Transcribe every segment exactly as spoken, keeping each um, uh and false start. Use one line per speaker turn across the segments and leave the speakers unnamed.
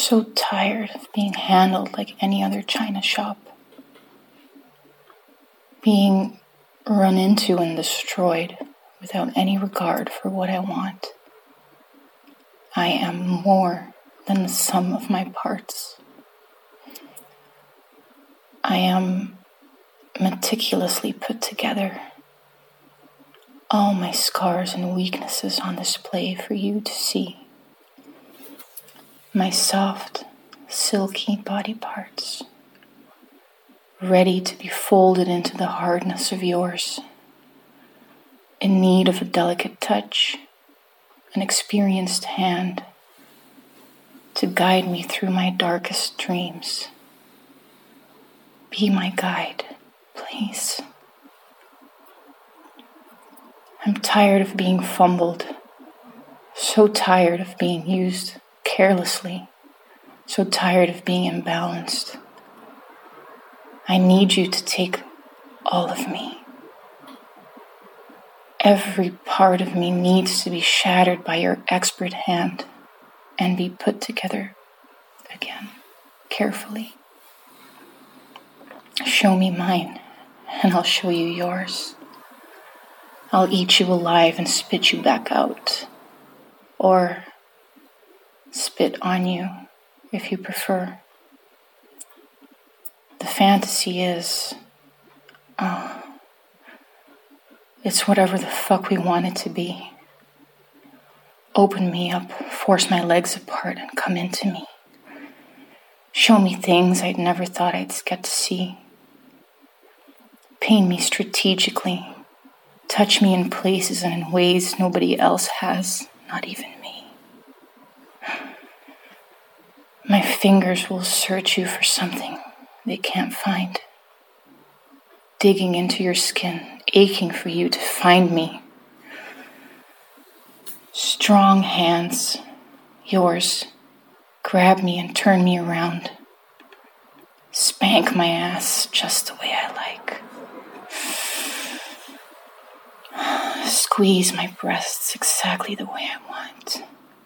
So tired of being handled like any other china shop. Being run into and destroyed without any regard for what I want. I am more than the sum of my parts. I am meticulously put together. All my scars and weaknesses on display for you to see. My soft, silky body parts, ready to be folded into the hardness of yours, in need of a delicate touch, an experienced hand, to guide me through my darkest dreams. Be my guide, please. I'm tired of being fumbled, so tired of being used carelessly, so tired of being imbalanced. I need you to take all of me. Every part of me needs to be shattered by your expert hand and be put together again, carefully. Show me mine, and I'll show you yours. I'll eat you alive and spit you back out, or spit on you, if you prefer. The fantasy is, oh, it's whatever the fuck we want it to be. Open me up, force my legs apart, and come into me. Show me things I'd never thought I'd get to see. Paint me strategically. Touch me in places and in ways nobody else has, not even me. My fingers will search you for something they can't find. Digging into your skin, aching for you to find me. Strong hands, yours, grab me and turn me around. Spank my ass just the way I like. Squeeze my breasts exactly the way I want.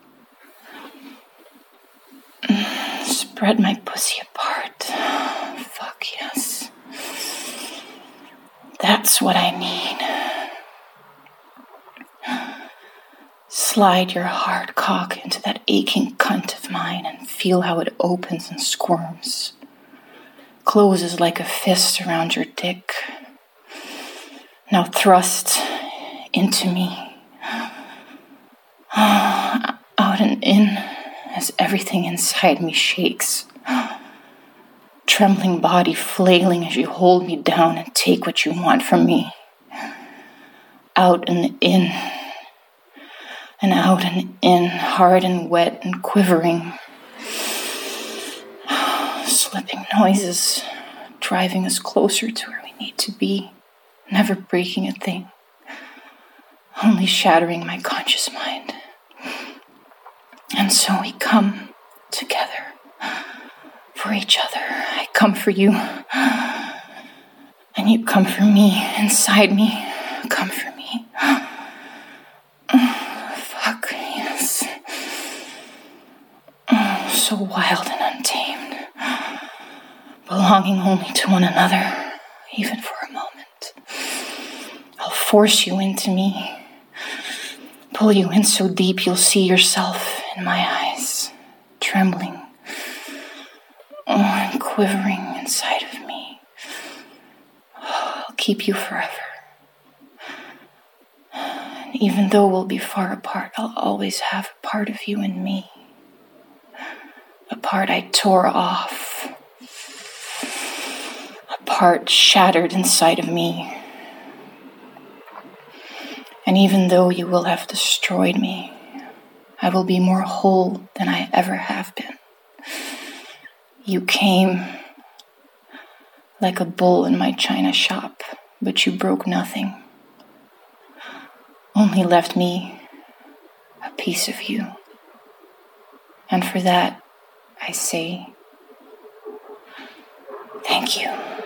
Spread my pussy apart. Fuck yes. That's what I need. Slide your hard cock into that aching cunt of mine and feel how it opens and squirms. Closes like a fist around your dick. Now thrust into me. Out and in as everything inside me shakes. Trembling body flailing as you hold me down and take what you want from me. Out and in. And out and in, hard and wet and quivering. Slipping noises, driving us closer to where we need to be, never breaking a thing, only shattering my conscious mind. And so we come together for each other. I come for you, and you come for me, inside me, come for me. Fuck, yes. So wild and untamed, belonging only to one another, even for a moment. I'll force you into me, pull you in so deep you'll see yourself in my eyes, trembling oh, and quivering inside of me. Oh, I'll keep you forever. And even though we'll be far apart, I'll always have a part of you in me. A part I tore off. A part shattered inside of me. And even though you will have destroyed me, I will be more whole than I ever have been. You came like a bull in my china shop, but you broke nothing. Only left me a piece of you. And for that, I say, thank you.